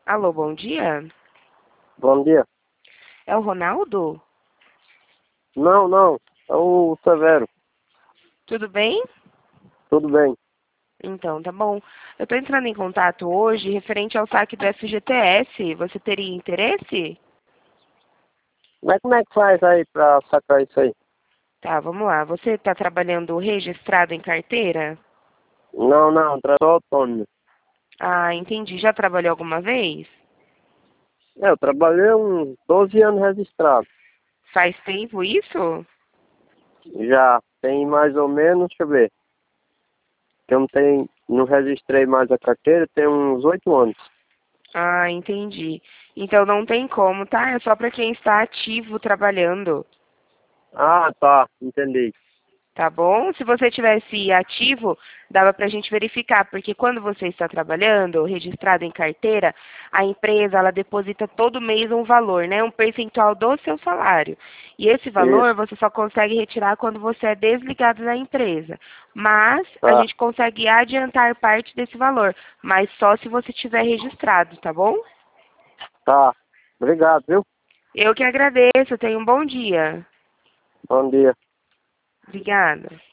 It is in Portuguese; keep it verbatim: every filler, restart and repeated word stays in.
Alô, bom dia. Bom dia. É o Ronaldo? Não, não. É o Severo. Tudo bem? Tudo bem. Então, tá bom. Eu estou entrando em contato hoje referente ao saque do F G T S. Você teria interesse? Mas como é que faz aí pra sacar isso aí? Tá, vamos lá. Você está trabalhando registrado em carteira? Não, não. Trator autônomo. Ah, entendi. Já trabalhou alguma vez? É, eu trabalhei uns doze anos registrado. Faz tempo isso? Já tem mais ou menos, deixa eu ver. Que eu não tenho, não registrei mais a carteira, tem uns oito anos. Ah, entendi. Então não tem como, tá? É só para quem está ativo trabalhando. Ah, tá. Entendi. Tá bom? Se você tivesse ativo, dava para a gente verificar, porque quando você está trabalhando, registrado em carteira, a empresa ela deposita todo mês um valor, né? Um percentual do seu salário. E esse valor Isso. você só consegue retirar quando você é desligado da empresa. Mas a Tá. gente consegue adiantar parte desse valor, mas só se você tiver registrado, tá bom? Tá. Obrigado, viu? Eu que agradeço. Tenha um bom dia. Bom dia. Obrigada.